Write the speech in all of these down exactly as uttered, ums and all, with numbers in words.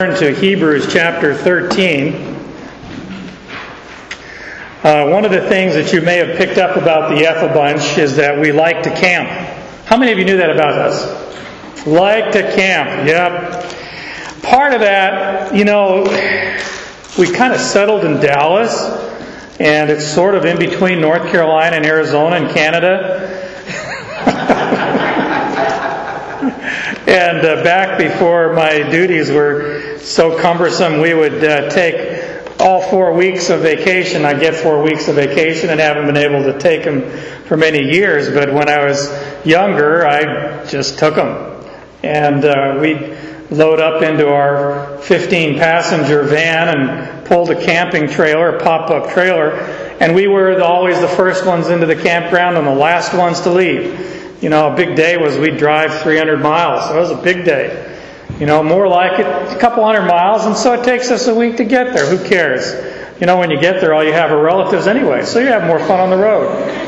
Turn to Hebrews chapter thirteen. Uh, one of the things that you may have picked up about the Ethel Bunch is that we like to camp. How many of you knew that about us? Like to camp, yep. Part of that, you know, we kind of settled in Dallas, and it's sort of in between North Carolina and Arizona and Canada. And uh, back before my duties were so cumbersome, we would uh, take all four weeks of vacation. I'd get four weeks of vacation and haven't been able to take them for many years. But when I was younger, I just took them. And uh, we'd load up into our fifteen passenger van and pulled a camping trailer, a pop-up trailer. And we were always the first ones into the campground and the last ones to leave. You know, a big day was we'd drive three hundred miles. So it was a big day. You know, more like it, a couple hundred miles, and so it takes us a week to get there. Who cares? You know, when you get there, all you have are relatives anyway, so you have more fun on the road.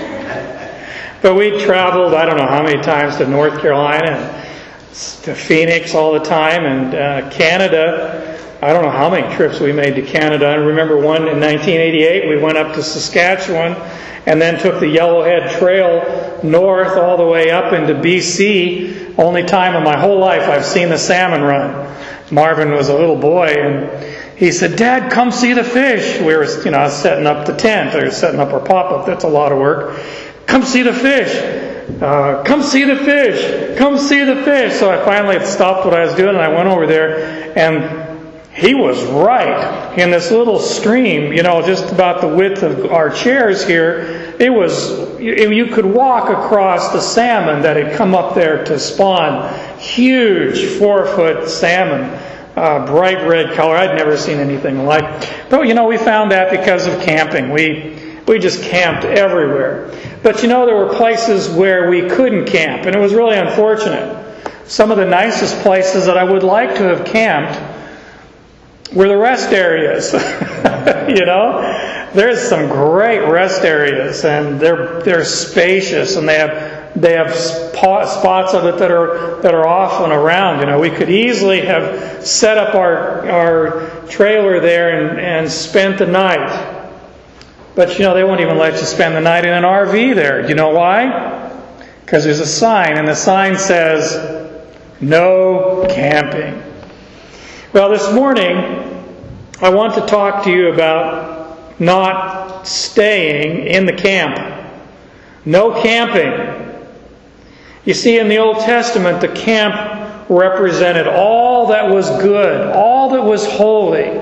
But we traveled, I don't know how many times, to North Carolina and to Phoenix all the time, and uh, Canada. I don't know how many trips we made to Canada. I remember one in nineteen eighty-eight, we went up to Saskatchewan and then took the Yellowhead Trail north all the way up into B C. Only time in my whole life I've seen the salmon run. Marvin was a little boy, and he said, "Dad, come see the fish." We were, you know, setting up the tent, or setting up our pop-up. That's a lot of work. Come see the fish. Uh, come see the fish. Come see the fish. So I finally stopped what I was doing, and I went over there, and he was right. In this little stream, you know, just about the width of our chairs here, it was, you could walk across the salmon that had come up there to spawn. Huge four-foot salmon, uh, bright red color. I'd never seen anything like. But, you know, we found that because of camping. We we just camped everywhere. But, you know, there were places where we couldn't camp, and it was really unfortunate. Some of the nicest places that I would like to have camped were the rest areas. You know, there's some great rest areas, and they're they're spacious, and they have they have spots of it that are that are off and around. You know, we could easily have set up our our trailer there and, and spent the night. But you know, they won't even let you spend the night in an R V there. Do you know why? Because there's a sign, and the sign says, "No camping." Well, this morning, I want to talk to you about not staying in the camp. No camping. You see, in the Old Testament, the camp represented all that was good, all that was holy.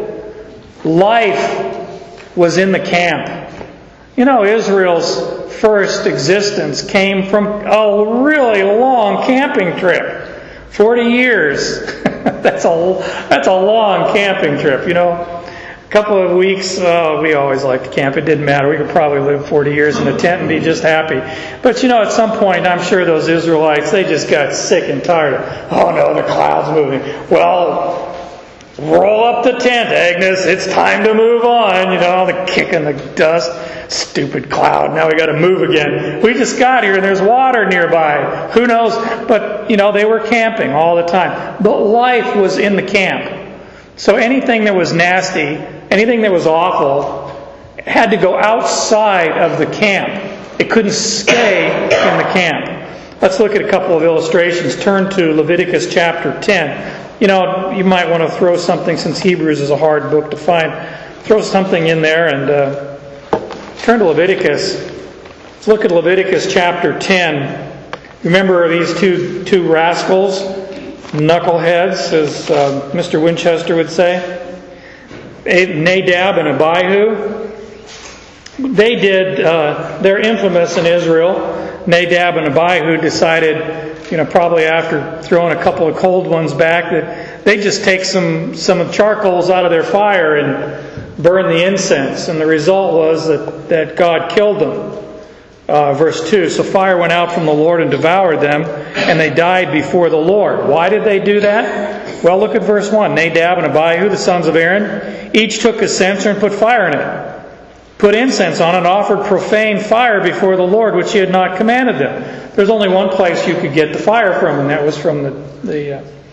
Life was in the camp. You know, Israel's first existence came from a really long camping trip. Forty years. That's a that's a long camping trip, you know. A couple of weeks, uh, we always liked to camp. It didn't matter. We could probably live forty years in a tent and be just happy. But, you know, at some point, I'm sure those Israelites, they just got sick and tired of, oh no, the cloud's moving. Well, roll up the tent, Agnes. It's time to move on. You know, the kick in the dust. Stupid cloud. Now we got to move again. We just got here and there's water nearby. Who knows? But, you know, they were camping all the time. But life was in the camp. So anything that was nasty, anything that was awful, had to go outside of the camp. It couldn't stay in the camp. Let's look at a couple of illustrations. Turn to Leviticus chapter ten. You know, you might want to throw something, since Hebrews is a hard book to find, throw something in there and uh, turn to Leviticus. Let's look at Leviticus chapter ten. Remember these two two rascals, knuckleheads, as uh, Mister Winchester would say? Nadab and Abihu. They did, uh, they're infamous in Israel. Nadab and Abihu decided, you know, probably after throwing a couple of cold ones back, that they just take some, some charcoals out of their fire and burn the incense. And the result was that, that God killed them. Uh, verse two, so fire went out from the Lord and devoured them, and they died before the Lord. Why did they do that? Well, look at verse one. Nadab and Abihu, the sons of Aaron, each took a censer and put fire in it. Put incense on it and offered profane fire before the Lord, which he had not commanded them. There's only one place you could get the fire from, and that was from the, the uh,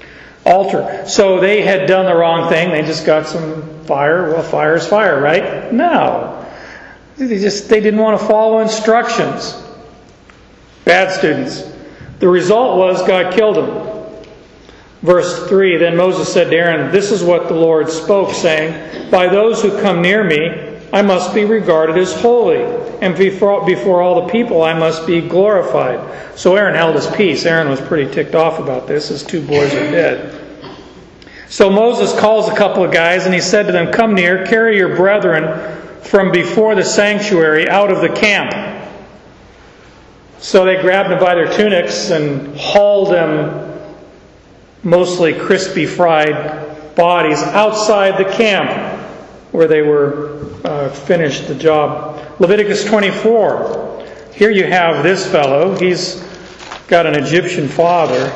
altar. So they had done the wrong thing. They just got some fire. Well, fire is fire, right? No. They just they didn't want to follow instructions. Bad students. The result was God killed them. Verse three, then Moses said to Aaron, this is what the Lord spoke, saying, by those who come near me, I must be regarded as holy, and before, before all the people I must be glorified. So Aaron held his peace. Aaron was pretty ticked off about this. His two boys are dead. So Moses calls a couple of guys, and he said to them, come near, carry your brethren from before the sanctuary out of the camp. So they grabbed them by their tunics and hauled them, mostly crispy fried bodies, outside the camp where they were uh, finished the job. Leviticus twenty-four. Here you have this fellow. He's got an Egyptian father.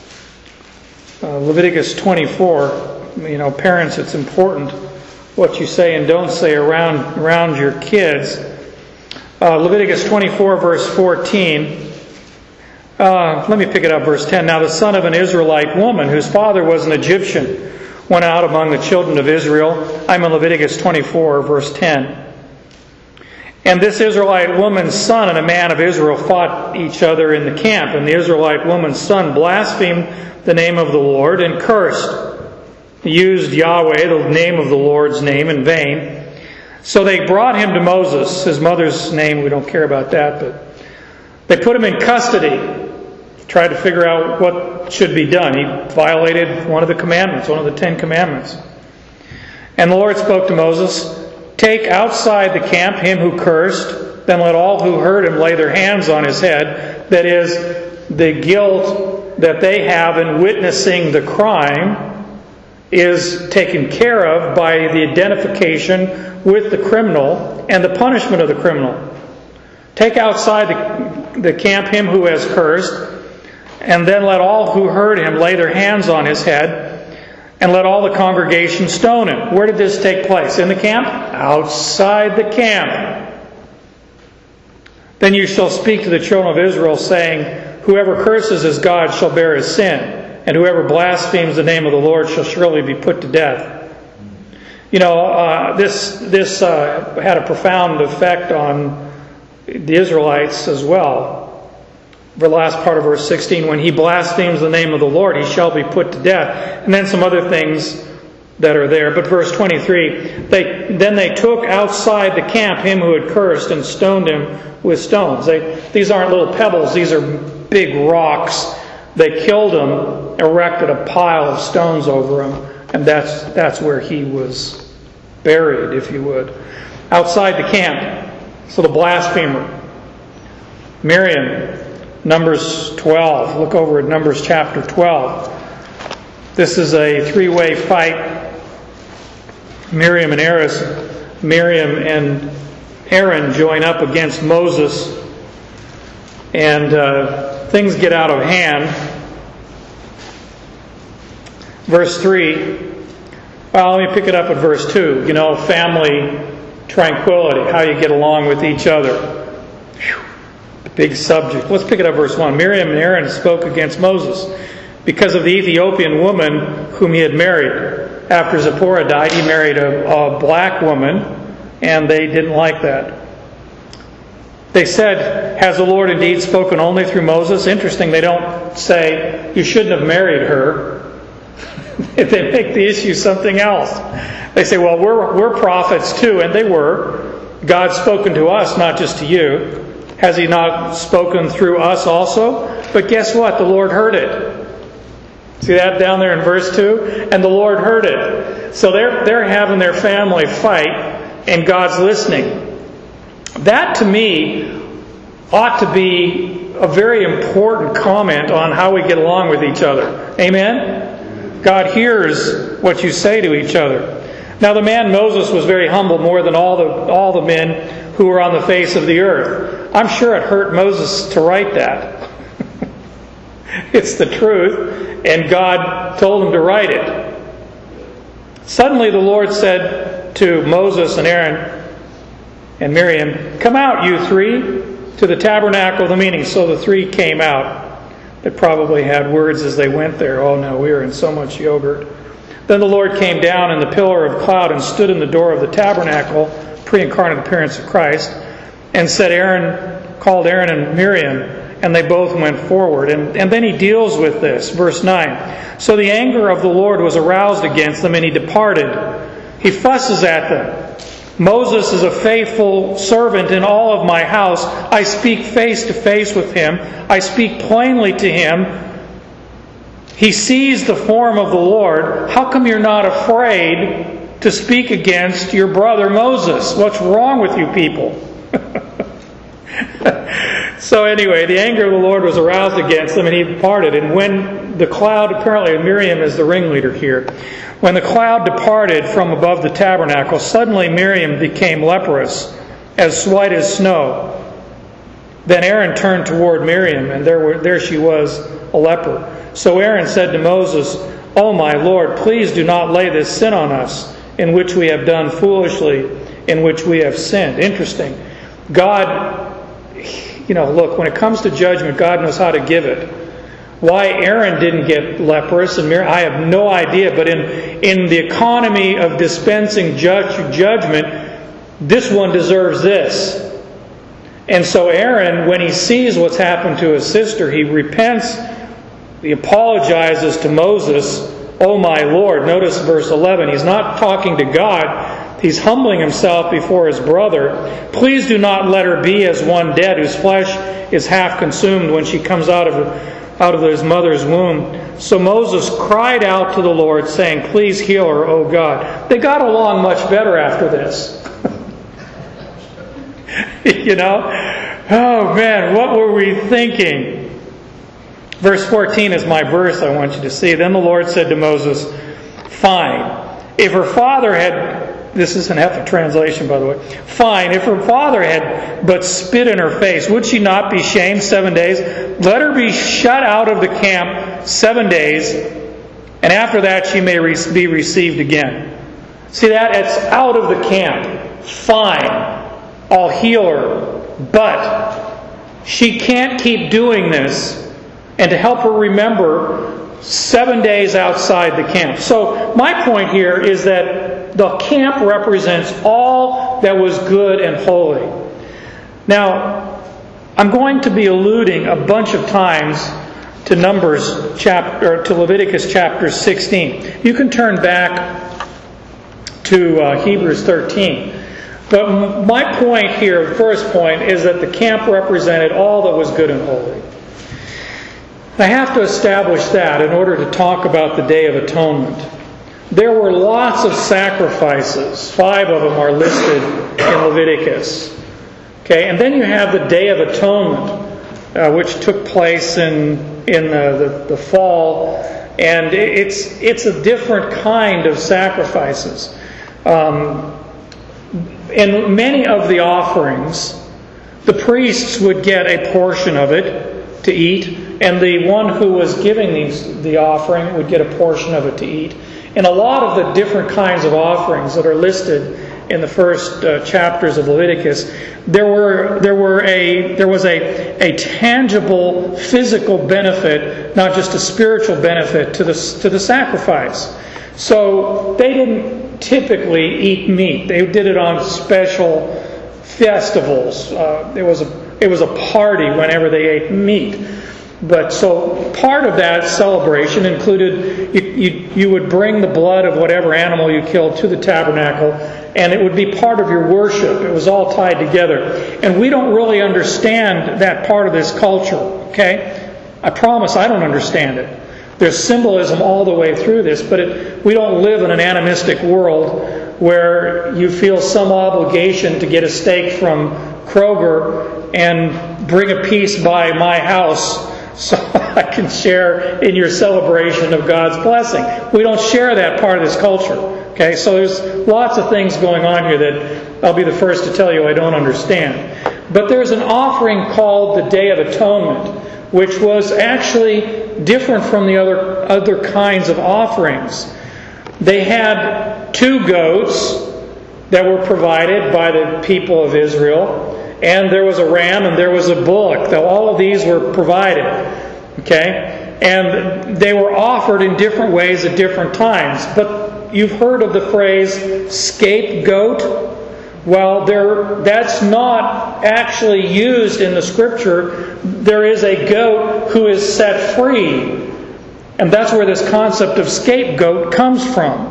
Uh, Leviticus twenty-four. You know, parents, it's important what you say and don't say around around your kids. Uh, Leviticus twenty-four, verse fourteen. Uh, let me pick it up, verse ten. Now the son of an Israelite woman, whose father was an Egyptian, went out among the children of Israel. I'm in Leviticus twenty-four, verse ten. And this Israelite woman's son and a man of Israel fought each other in the camp. And the Israelite woman's son blasphemed the name of the Lord and cursed. He used Yahweh, the name of the Lord's name, in vain. So they brought him to Moses. His mother's name, we don't care about that, but they put him in custody. Tried to figure out what should be done. He violated one of the commandments, one of the Ten Commandments. And the Lord spoke to Moses, take outside the camp him who cursed, then let all who heard him lay their hands on his head. That is, the guilt that they have in witnessing the crime is taken care of by the identification with the criminal and the punishment of the criminal. Take outside the, the camp him who has cursed, and then let all who heard him lay their hands on his head, and let all the congregation stone him. Where did this take place? In the camp? Outside the camp. Then you shall speak to the children of Israel, saying, whoever curses his God shall bear his sin, and whoever blasphemes the name of the Lord shall surely be put to death. You know, uh, this this uh, had a profound effect on the Israelites as well. The last part of verse sixteen, when he blasphemes the name of the Lord, he shall be put to death. And then some other things that are there. But verse twenty-three, they, then they took outside the camp him who had cursed and stoned him with stones. They, these aren't little pebbles, these are big rocks. They killed him, erected a pile of stones over him, and that's, that's where he was buried, if you would. Outside the camp. So the blasphemer. Miriam. Numbers twelve. Look over at Numbers chapter twelve. This is a three-way fight. Miriam and Aaron, Miriam and Aaron join up against Moses, and uh, things get out of hand. Verse three. Well, let me pick it up at verse two. You know, family tranquility, how you get along with each other. Whew. Big subject. Let's pick it up verse one. Miriam and Aaron spoke against Moses because of the Ethiopian woman whom he had married. After Zipporah died, he married a, a black woman, and they didn't like that. They said, has the Lord indeed spoken only through Moses? Interesting, they don't say, you shouldn't have married her. They make the issue something else. They say, well, we're, we're prophets too, and they were. God's spoken to us, not just to you. Has he not spoken through us also? But guess what? The Lord heard it. See that down there in verse two? And the Lord heard it. So they're, they're having their family fight, and God's listening. That, to me, ought to be a very important comment on how we get along with each other. Amen? God hears what you say to each other. Now the man Moses was very humble, more than all the all the men who were on the face of the earth. I'm sure it hurt Moses to write that. It's the truth, and God told him to write it. Suddenly the Lord said to Moses and Aaron and Miriam, come out, you three, to the tabernacle of the meeting. So the three came out. that probably had words as they went there. Oh no, we are in so much yogurt. Then the Lord came down in the pillar of cloud and stood in the door of the tabernacle, pre-incarnate appearance of Christ, and said, Aaron, called Aaron and Miriam, and they both went forward. And, and then he deals with this, verse nine. So the anger of the Lord was aroused against them, and he departed. He fusses at them. Moses is a faithful servant in all of my house. I speak face to face with him. I speak plainly to him. He sees the form of the Lord. How come you're not afraid to speak against your brother Moses? What's wrong with you people? So anyway, the anger of the Lord was aroused against them, and he departed. And when the cloud, apparently Miriam is the ringleader here, when the cloud departed from above the tabernacle, suddenly Miriam became leprous, as white as snow. Then Aaron turned toward Miriam, and there were there she was, a leper. So Aaron said to Moses, "O my Lord, please do not lay this sin on us, in which we have done foolishly, in which we have sinned." Interesting. God, you know, look, when it comes to judgment, God knows how to give it. Why Aaron didn't get leprous, and Miriam, I have no idea. But in in the economy of dispensing judge, judgment, this one deserves this. And so Aaron, when he sees what's happened to his sister, he repents. He apologizes to Moses, "Oh my Lord." Notice verse eleven. He's not talking to God. He's humbling himself before his brother. "Please do not let her be as one dead, whose flesh is half consumed when she comes out of out of his mother's womb." So Moses cried out to the Lord, saying, "Please heal her, O God." They got along much better after this. You know? Oh man, what were we thinking? Verse fourteen is my verse I want you to see. Then the Lord said to Moses, "Fine. If her father had..." This is an F translation, by the way. "Fine. If her father had but spit in her face, would she not be shamed seven days? Let her be shut out of the camp seven days, and after that she may re- be received again." See that? It's out of the camp. Fine. I'll heal her. But she can't keep doing this. And to help her remember, seven days outside the camp. So my point here is that the camp represents all that was good and holy. Now, I'm going to be alluding a bunch of times to Numbers chapter, or to Leviticus chapter sixteen. You can turn back to uh, Hebrews thirteen. But my point here, the first point, is that the camp represented all that was good and holy. I have to establish that in order to talk about the Day of Atonement. There were lots of sacrifices. Five of them are listed in Leviticus. Okay, and then you have the Day of Atonement, uh, which took place in in uh, the the fall, and it's it's a different kind of sacrifices. Um, in many of the offerings, the priests would get a portion of it to eat, and the one who was giving these, the offering would get a portion of it to eat. In a lot of the different kinds of offerings that are listed in the first uh, chapters of Leviticus, there were there were a there was a a tangible physical benefit, not just a spiritual benefit to the to the sacrifice. So they didn't typically eat meat. They did it on special festivals. Uh, it was a it was a party whenever they ate meat. But so part of that celebration included you, you, you would bring the blood of whatever animal you killed to the tabernacle, and it would be part of your worship. It was all tied together. And we don't really understand that part of this culture, okay? I promise I don't understand it. There's symbolism all the way through this, but it, we don't live in an animistic world where you feel some obligation to get a steak from Kroger and bring a piece by my house so I can share in your celebration of God's blessing. We don't share that part of this culture. Okay, so there's lots of things going on here that I'll be the first to tell you I don't understand. But there's an offering called the Day of Atonement, which was actually different from the other other kinds of offerings. They had two goats that were provided by the people of Israel, and there was a ram and there was a bullock. All of these were provided. Okay? And they were offered in different ways at different times. But you've heard of the phrase scapegoat. Well, there, that's not actually used in the Scripture. There is a goat who is set free. And that's where this concept of scapegoat comes from.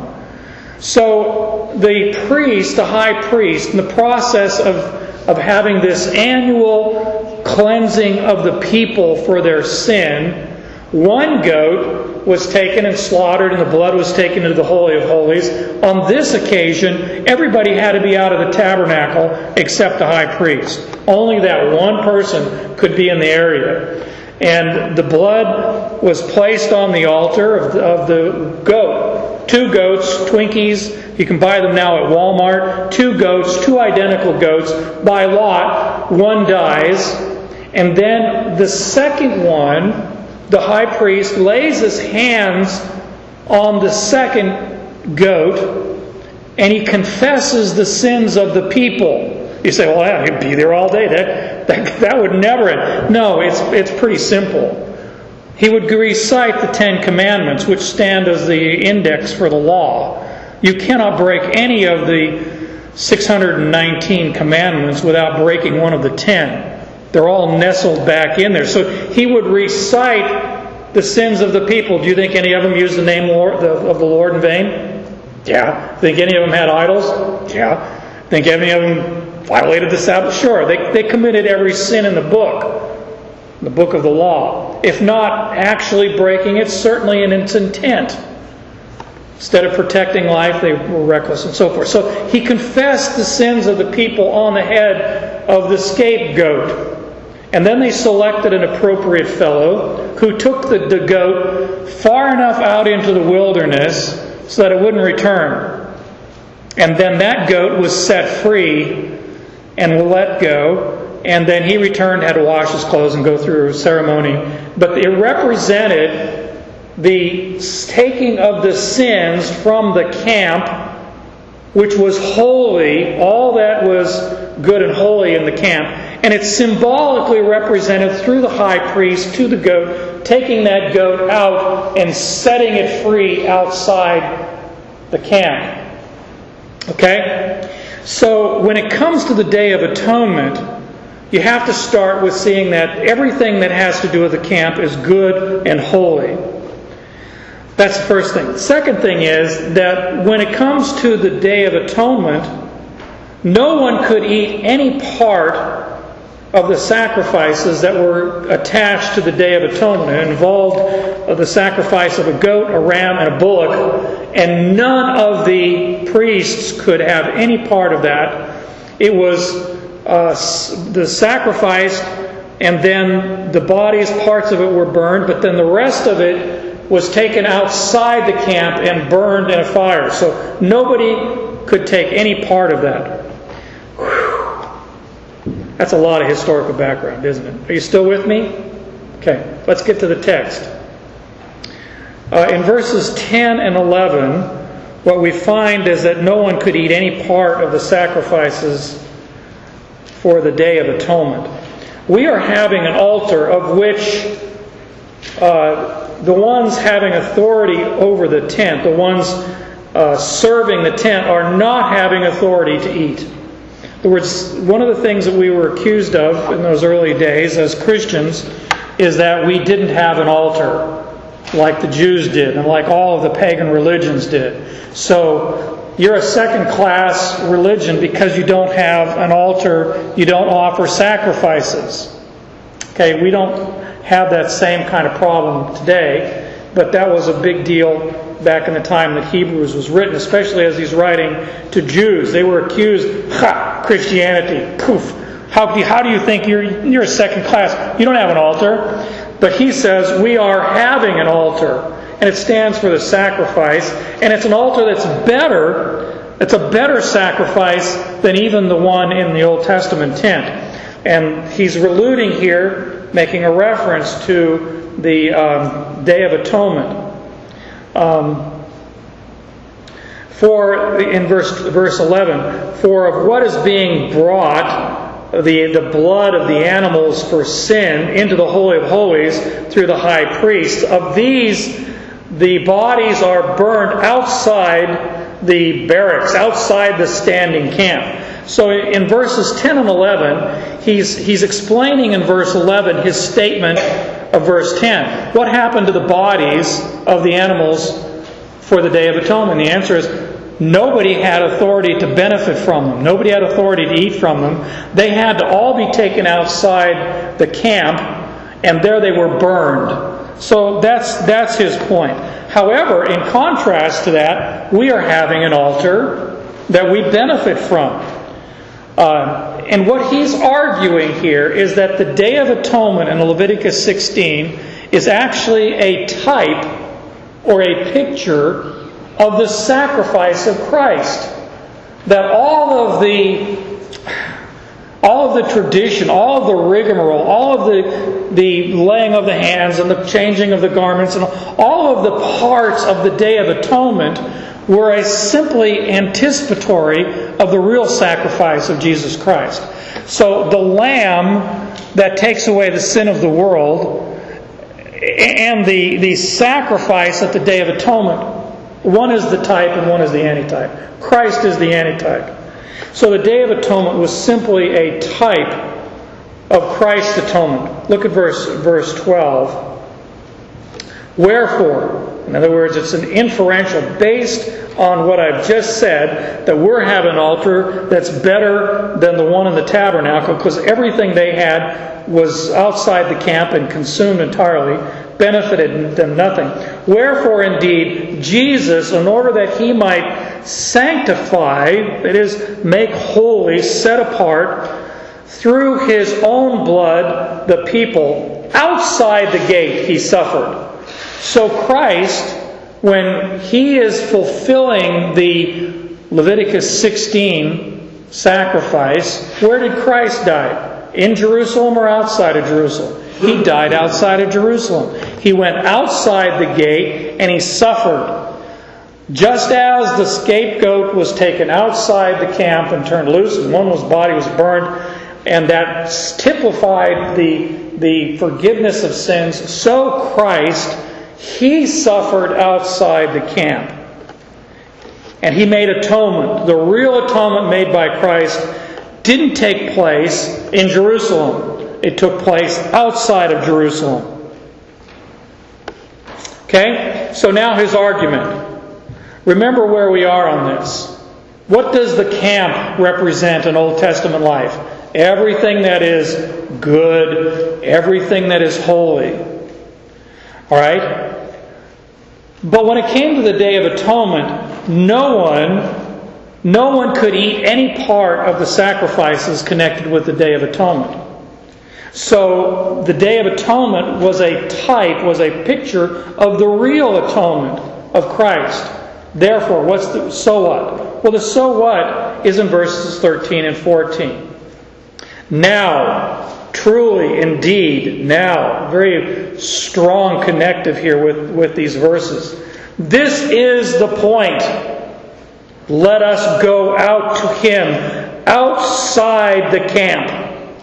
So the priest, the high priest, in the process of, of having this annual cleansing of the people for their sin, one goat was taken and slaughtered and the blood was taken into the Holy of Holies. On this occasion, everybody had to be out of the tabernacle except the high priest. Only that one person could be in the area. And the blood was placed on the altar of the, of the goat. Two goats, Twinkies, you can buy them now at Walmart. Two goats, two identical goats, by lot, one dies. And then the second one, the high priest lays his hands on the second goat and he confesses the sins of the people. You say, well, yeah, he'd be there all day. That, that, that would never end. No, it's, it's pretty simple. He would recite the Ten Commandments, which stand as the index for the law. You cannot break any of the six hundred nineteen commandments without breaking one of the ten. They're all nestled back in there. So he would recite the sins of the people. Do you think any of them used the name of the Lord in vain? Yeah. Think any of them had idols? Yeah. Think any of them violated the Sabbath? Sure. They, they committed every sin in the book, the book of the law. If not actually breaking it, certainly in its intent. Instead of protecting life, they were reckless and so forth. So he confessed the sins of the people on the head of the scapegoat. And then they selected an appropriate fellow who took the, the goat far enough out into the wilderness so that it wouldn't return. And then that goat was set free and let go. And then he returned, had to wash his clothes and go through a ceremony. But it represented the taking of the sins from the camp, which was holy, all that was good and holy in the camp. And it's symbolically represented through the high priest to the goat, taking that goat out and setting it free outside the camp. Okay? So when it comes to the Day of Atonement, you have to start with seeing that everything that has to do with the camp is good and holy. That's the first thing. The second thing is that when it comes to the Day of Atonement, no one could eat any part of the sacrifices that were attached to the Day of Atonement. It involved the sacrifice of a goat, a ram, and a bullock, and none of the priests could have any part of that. It was uh, the sacrifice, and then the bodies, parts of it were burned, but then the rest of it was taken outside the camp and burned in a fire. So nobody could take any part of that. That's a lot of historical background, isn't it? Are you still with me? Okay, let's get to the text. Uh, in verses ten and eleven, what we find is that no one could eat any part of the sacrifices for the Day of Atonement. We are having an altar of which uh, the ones having authority over the tent, the ones uh, serving the tent, are not having authority to eat. In other words, one of the things that we were accused of in those early days as Christians is that we didn't have an altar like the Jews did and like all of the pagan religions did. So you're a second-class religion because you don't have an altar, you don't offer sacrifices. Okay, we don't have that same kind of problem today, but that was a big deal back in the time that Hebrews was written, especially as he's writing to Jews. They were accused, ha, Christianity, poof. How do you, how do you think you're, you're a second class? You don't have an altar. But he says we are having an altar, and it stands for the sacrifice, and it's an altar that's better, it's a better sacrifice than even the one in the Old Testament tent. And he's alluding here, making a reference to the um, Day of Atonement. Um, for in verse verse eleven, for of what is being brought the, the blood of the animals for sin into the Holy of Holies through the high priest. Of these, the bodies are burned outside the barracks, outside the standing camp. So in verses ten and eleven, he's, he's explaining in verse eleven his statement of verse ten. What happened to the bodies of the animals for the Day of Atonement? The answer is nobody had authority to benefit from them. Nobody had authority to eat from them. They had to all be taken outside the camp, and there they were burned. So that's that's his point. However, in contrast to that, we are having an altar that we benefit from. Uh, and what he's arguing here is that the Day of Atonement in Leviticus sixteen is actually a type or a picture of the sacrifice of Christ. That all of the all of the tradition, all of the rigmarole, all of the, the laying of the hands and the changing of the garments, and all of the parts of the Day of Atonement were a simply anticipatory of the real sacrifice of Jesus Christ. So the Lamb that takes away the sin of the world and the, the sacrifice at the Day of Atonement, one is the type and one is the antitype. Christ is the antitype. So the Day of Atonement was simply a type of Christ's atonement. Look at verse, verse twelve. Wherefore, in other words, it's an inferential based on what I've just said, that we're having an altar that's better than the one in the tabernacle, because everything they had was outside the camp and consumed entirely, benefited them nothing. Wherefore, indeed, Jesus, in order that He might sanctify, that is, make holy, set apart, through His own blood, the people, outside the gate He suffered. So Christ, when He is fulfilling the Leviticus sixteen sacrifice, where did Christ die? In Jerusalem or outside of Jerusalem? He died outside of Jerusalem. He went outside the gate and He suffered. Just as the scapegoat was taken outside the camp and turned loose, and one was body was burned, and that typified the, the forgiveness of sins, so Christ, He suffered outside the camp. And He made atonement. The real atonement made by Christ didn't take place in Jerusalem. It took place outside of Jerusalem. Okay? So now his argument. Remember where we are on this. What does the camp represent in Old Testament life? Everything that is good, everything that is holy. Alright? But when it came to the Day of Atonement, no one, no one could eat any part of the sacrifices connected with the Day of Atonement. So the Day of Atonement was a type, was a picture of the real atonement of Christ. Therefore, what's the so what? Well, the so what is in verses thirteen and fourteen. Now, truly, indeed, now, very strong connective here with, with these verses. This is the point. Let us go out to Him outside the camp.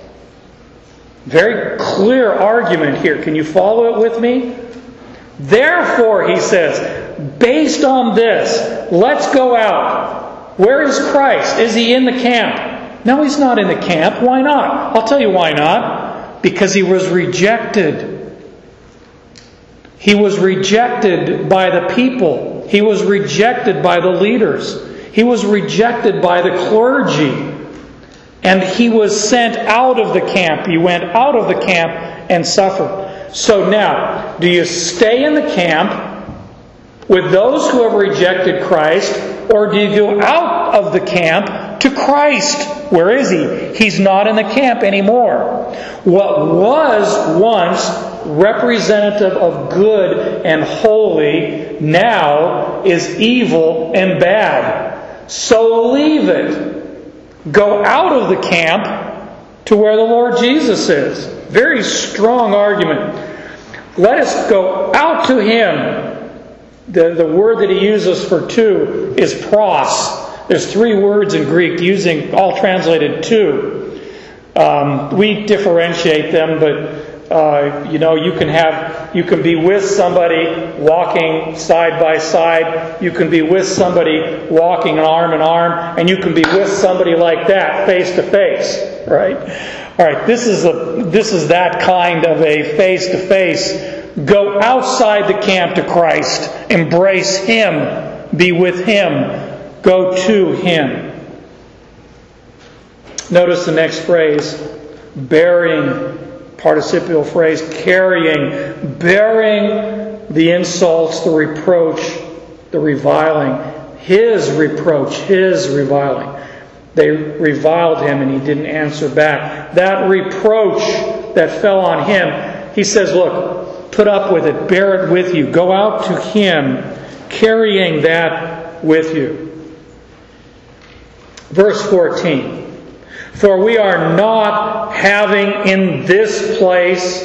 Very clear argument here. Can you follow it with me? Therefore, he says, based on this, let's go out. Where is Christ? Is He in the camp? No, He's not in the camp. Why not? I'll tell you why not. Because He was rejected. He was rejected by the people. He was rejected by the leaders. He was rejected by the clergy. And He was sent out of the camp. He went out of the camp and suffered. So now, do you stay in the camp with those who have rejected Christ, or do you go out of the camp to Christ? Where is He? He's not in the camp anymore. What was once representative of good and holy now is evil and bad. So leave it. Go out of the camp to where the Lord Jesus is. Very strong argument. Let us go out to Him. The, the word that he uses for two is pros. There's three words in Greek using all translated two. Um, we differentiate them, but uh, you know, you can have, you can be with somebody walking side by side. You can be with somebody walking arm in arm, and you can be with somebody like that, face to face. Right? All right. This is a this is that kind of a face to face. Go outside the camp to Christ. Embrace Him. Be with Him. Go to Him. Notice the next phrase, bearing, participial phrase, carrying, bearing the insults, the reproach, the reviling, His reproach, His reviling. They reviled Him and He didn't answer back. That reproach that fell on Him, He says, look, put up with it, bear it with you. Go out to Him, carrying that with you. Verse fourteen. For we are not having in this place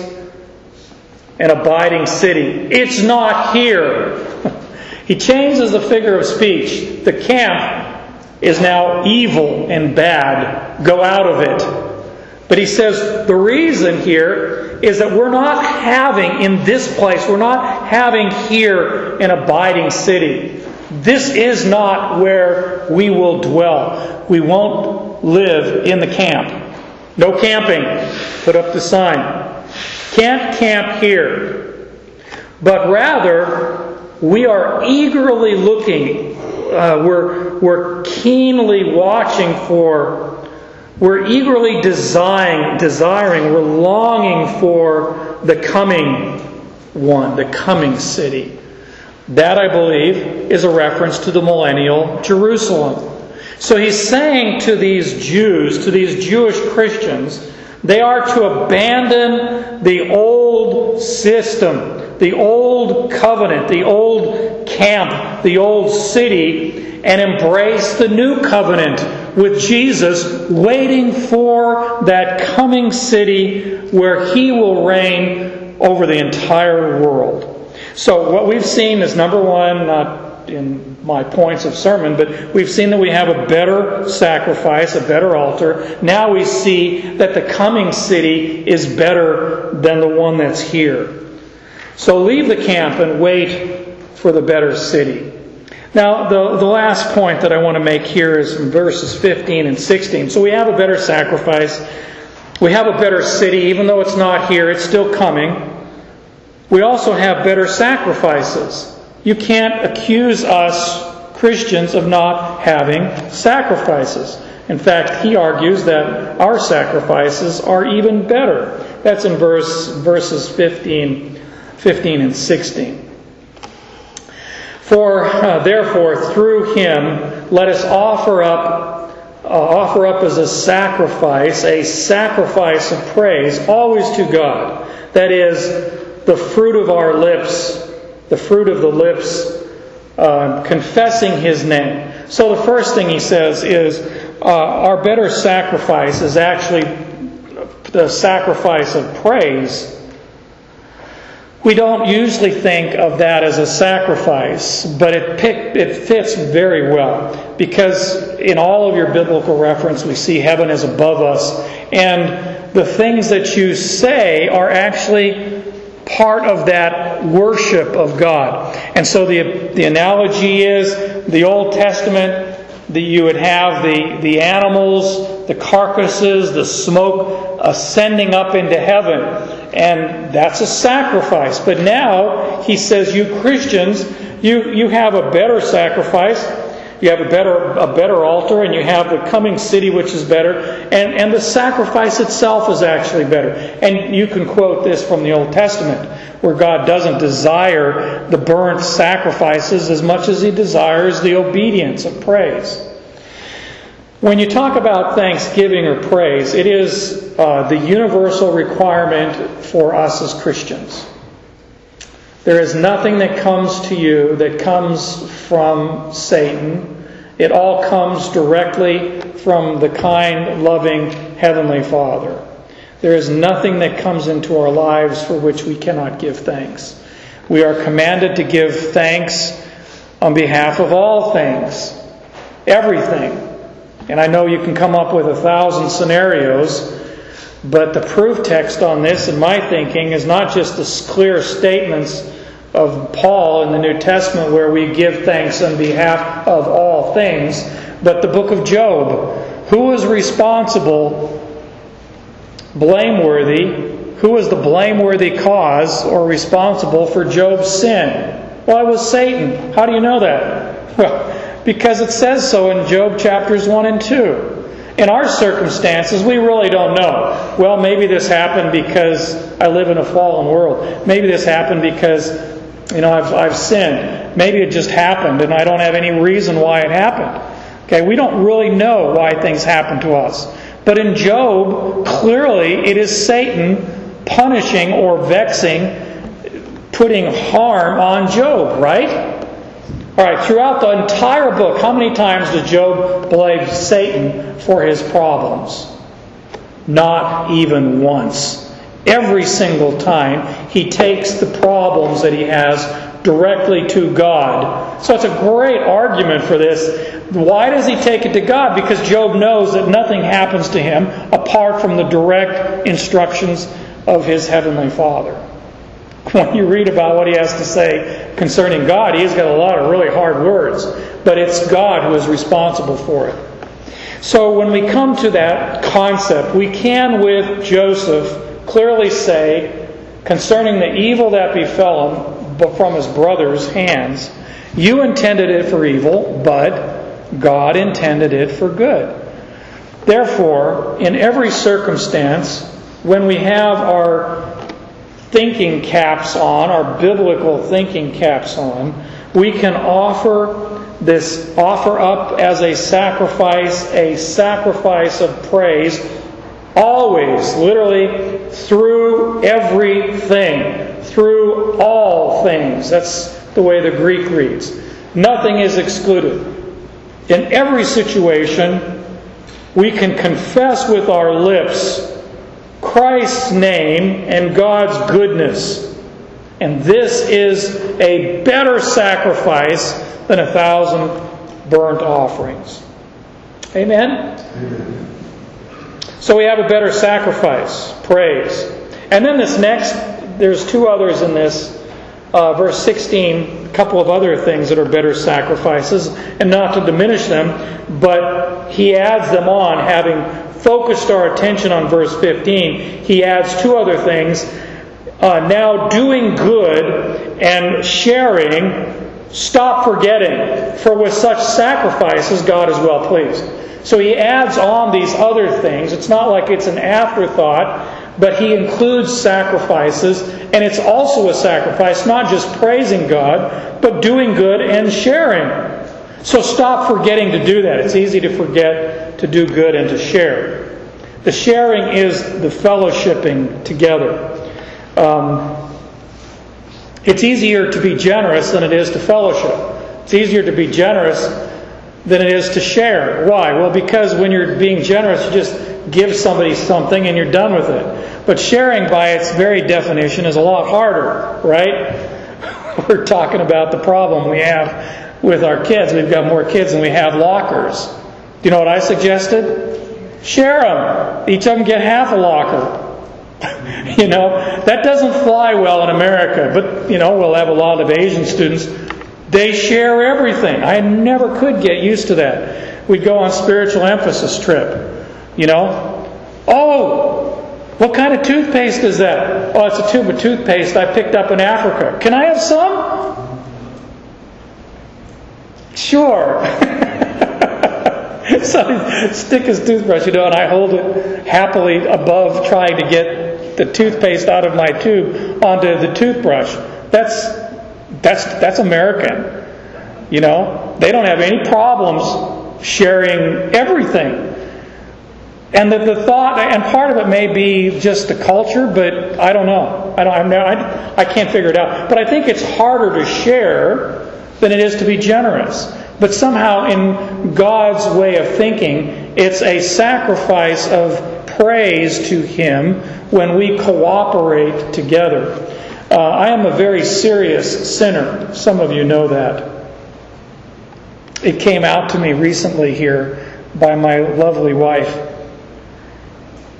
an abiding city. It's not here. He changes the figure of speech. The camp is now evil and bad. Go out of it. But he says the reason here is that we're not having in this place, we're not having here an abiding city. This is not where we will dwell. We won't live in the camp. No camping. Put up the sign. Can't camp here. But rather, we are eagerly looking. Uh, we're, we're keenly watching for. We're eagerly desiring, desiring, we're longing for the coming one, the coming city. That, I believe, is a reference to the millennial Jerusalem. So he's saying to these Jews, to these Jewish Christians, they are to abandon the old system, the old covenant, the old camp, the old city, and embrace the new covenant with Jesus, waiting for that coming city where He will reign over the entire world. So what we've seen is, number one, not in my points of sermon, but we've seen that we have a better sacrifice, a better altar. Now we see that the coming city is better than the one that's here. So leave the camp and wait for the better city. Now, the, the last point that I want to make here is from verses fifteen and sixteen. So we have a better sacrifice. We have a better city. Even though it's not here, it's still coming. We also have better sacrifices. You can't accuse us, Christians, of not having sacrifices. In fact, he argues that our sacrifices are even better. That's in verse verses fifteen, fifteen and sixteen. For uh, therefore, through Him, let us offer up, uh, offer up as a sacrifice, a sacrifice of praise, always to God. That is, the fruit of our lips, the fruit of the lips, uh, confessing His name. So the first thing he says is, uh, our better sacrifice is actually the sacrifice of praise. We don't usually think of that as a sacrifice, but it pick, it fits very well, because in all of your biblical reference we see heaven is above us, and the things that you say are actually part of that worship of God. And so the the analogy is the Old Testament, that you would have the, the animals, the carcasses, the smoke ascending up into heaven. And that's a sacrifice. But now, he says, you Christians, you, you have a better sacrifice. You have a better a better altar, and you have the coming city, which is better. And, and the sacrifice itself is actually better. And you can quote this from the Old Testament, where God doesn't desire the burnt sacrifices as much as He desires the obedience of praise. When you talk about thanksgiving or praise, it is uh, the universal requirement for us as Christians. There is nothing that comes to you that comes from Satan. It all comes directly from the kind, loving Heavenly Father. There is nothing that comes into our lives for which we cannot give thanks. We are commanded to give thanks on behalf of all things, everything. And I know you can come up with a thousand scenarios But the proof text on this, in my thinking, is not just the clear statements of Paul in the New Testament where we give thanks on behalf of all things, but the book of Job. Who was responsible, blameworthy, who was the blameworthy cause or responsible for Job's sin? Well, it was Satan. How do you know that? Well, because it says so in Job chapters one and two. In our circumstances, we really don't know. Well, maybe this happened because I live in a fallen world. Maybe this happened because, you know, I've, I've sinned. Maybe it just happened and I don't have any reason why it happened. Okay, we don't really know why things happen to us. But in Job, clearly it is Satan punishing or vexing, putting harm on Job, right? All right, throughout the entire book, how many times did Job blame Satan for his problems? Not even once. Every single time he takes the problems that he has directly to God. So it's a great argument for this. Why does he take it to God? Because Job knows that nothing happens to him apart from the direct instructions of his heavenly Father. When you read about what he has to say concerning God, he's got a lot of really hard words, but it's God who is responsible for it. So when we come to that concept, we can with Joseph clearly say concerning the evil that befell him from his brother's hands, you intended it for evil, but God intended it for good. Therefore, in every circumstance, when we have our thinking caps on, our biblical thinking caps on, we can offer this, offer up as a sacrifice, a sacrifice of praise, always, literally, through everything, through all things. That's the way the Greek reads. Nothing is excluded. In every situation, we can confess with our lips Christ's name and God's goodness. And this is a better sacrifice than a thousand burnt offerings. Amen? Amen. So we have a better sacrifice, praise. And then this next, there's two others in this. Uh, verse sixteen, a couple of other things that are better sacrifices, and not to diminish them, but he adds them on, having focused our attention on verse fifteen. He adds two other things. Uh, now doing good and sharing, stop forgetting, for with such sacrifices God is well pleased. So he adds on these other things. It's not like it's an afterthought, but he includes sacrifices, and it's also a sacrifice, not just praising God, but doing good and sharing. So stop forgetting to do that. It's easy to forget to do good and to share. The sharing is the fellowshipping together. Um, it's easier to be generous than it is to fellowship. It's easier to be generous than it is to share. Why? Well, because when you're being generous, you just give somebody something and you're done with it. But sharing, by its very definition, is a lot harder, right? We're talking about the problem we have with our kids. We've got more kids than we have lockers. Do you know what I suggested? Share them. Each of them get half a locker. You know, that doesn't fly well in America. But, you know, we'll have a lot of Asian students. They share everything. I never could get used to that. We'd go on spiritual emphasis trip. You know, oh, what kind of toothpaste is that? Oh, it's a tube of toothpaste I picked up in Africa. Can I have some? Sure. So he'd stick his toothbrush, you know, and I hold it happily above trying to get the toothpaste out of my tube onto the toothbrush. That's that's that's American. You know, they don't have any problems sharing everything. And the, the thought, and part of it may be just the culture, but I don't know. I don't. I'm, I, I can't figure it out. But I think it's harder to share than it is to be generous. But somehow, in God's way of thinking, it's a sacrifice of praise to Him when we cooperate together. Uh, I am a very serious sinner. Some of you know that. It came out to me recently here by my lovely wife.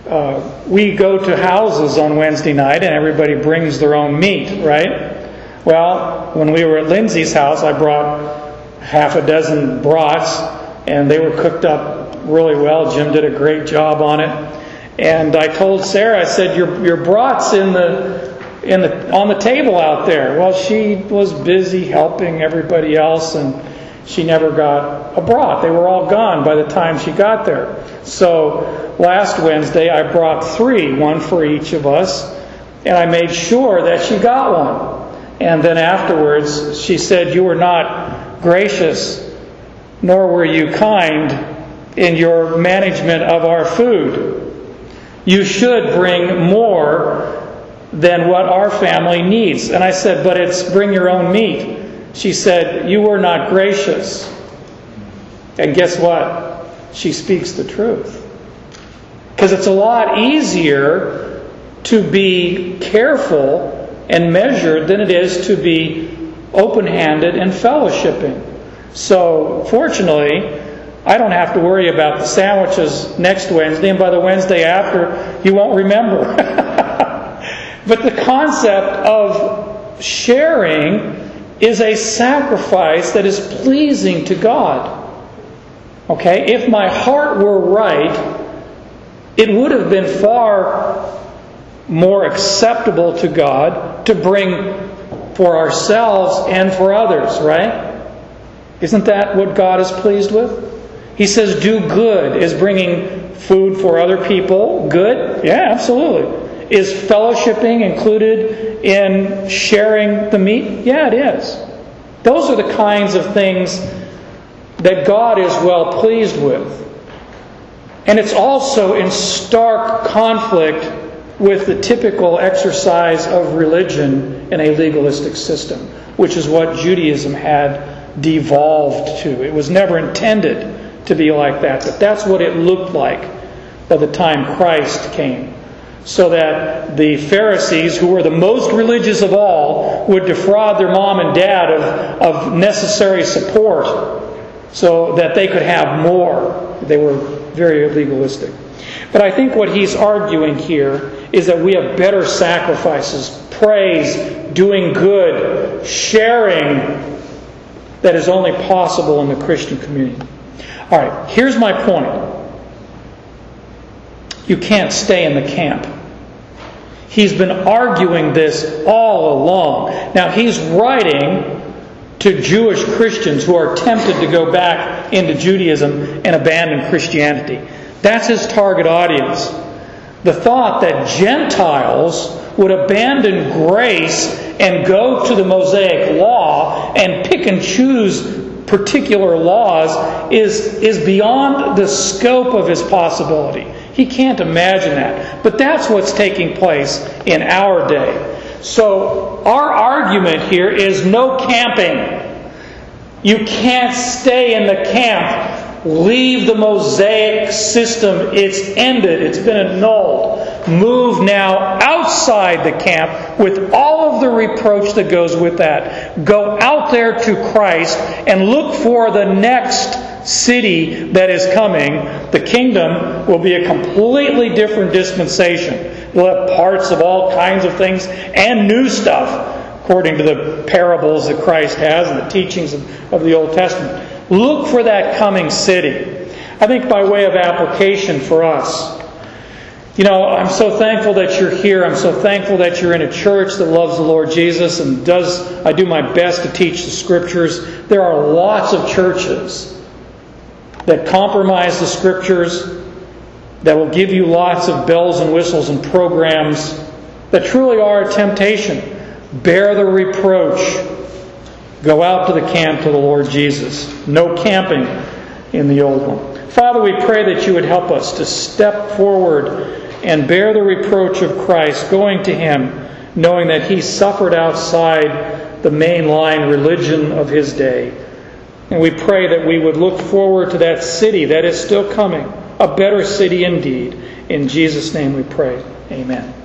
uh, we go to houses on Wednesday night and everybody brings their own meat, right? Well, when we were at Lindsay's house, I brought half a dozen brats, and they were cooked up really well. Jim did a great job on it. And I told Sarah, I said, your your brat's in the in the on the table out there. Well, she was busy helping everybody else, and she never got a brat. They were all gone by the time she got there. So last Wednesday, I brought three, one for each of us, and I made sure that she got one. And then afterwards, she said, "You were not gracious, nor were you kind in your management of our food. You should bring more than what our family needs." And I said, "But it's bring your own meat." She said, "You were not gracious." And guess what? She speaks the truth. Because it's a lot easier to be careful and measured than it is to be open-handed and fellowshipping. So, fortunately, I don't have to worry about the sandwiches next Wednesday, and by the Wednesday after, you won't remember. But the concept of sharing is a sacrifice that is pleasing to God. Okay? If my heart were right, it would have been far more acceptable to God to bring for ourselves and for others, right? Isn't that what God is pleased with? He says, do good. Is bringing food for other people good? Yeah, absolutely. Is fellowshipping included in sharing the meat? Yeah, it is. Those are the kinds of things that God is well pleased with. And it's also in stark conflict with the typical exercise of religion in a legalistic system, which is what Judaism had devolved to. It was never intended to be like that, but that's what it looked like by the time Christ came. So that the Pharisees, who were the most religious of all, would defraud their mom and dad of, of necessary support so that they could have more. They were very legalistic. But I think what he's arguing here is that we have better sacrifices, praise, doing good, sharing, that is only possible in the Christian community. All right, here's my point. You can't stay in the camp. He's been arguing this all along. Now, he's writing to Jewish Christians who are tempted to go back into Judaism and abandon Christianity. That's his target audience. The thought that Gentiles would abandon grace and go to the Mosaic Law and pick and choose particular laws is, is beyond the scope of his possibility. He can't imagine that. But that's what's taking place in our day. So our argument here is no camping. You can't stay in the camp. Leave the Mosaic system. It's ended. It's been annulled. Move now outside the camp with all of the reproach that goes with that. Go out there to Christ and look for the next city that is coming. The kingdom will be a completely different dispensation. We'll have parts of all kinds of things and new stuff according to the parables that Christ has and the teachings of, of the Old Testament. Look for that coming city. I think by way of application for us, you know, I'm so thankful that you're here. I'm so thankful that you're in a church that loves the Lord Jesus and does, I do my best to teach the Scriptures. There are lots of churches that compromise the Scriptures, that will give you lots of bells and whistles and programs that truly are a temptation. Bear the reproach. Go out to the camp to the Lord Jesus. No camping in the old one. Father, we pray that you would help us to step forward and bear the reproach of Christ, going to Him, knowing that He suffered outside the mainline religion of His day. And we pray that we would look forward to that city that is still coming, a better city indeed. In Jesus' name we pray. Amen.